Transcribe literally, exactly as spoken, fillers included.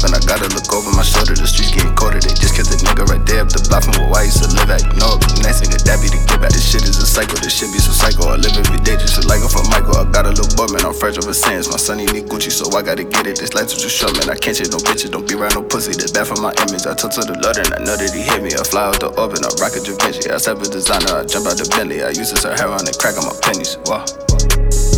and I gotta look over my shoulder. The streets getting colder, they just kept the nigga right there up the block from where I used to live at. You know, next nigga, that be the give back. This shit is a cycle, this shit be so psycho. I live every day just like it for Michael. I got a little boy, man, I'm fresh over sins. My son, he need Gucci, so I gotta get it. This life too short, man, I can't chase no bitches. Don't be around no pussy, that's bad for my image. I talk to the Lord and I know that he hit me. I fly out the orbit, I rock a Da Vinci. I step a designer, I jump out the Bentley. I used to sell heroin and crack on my pennies. Wow.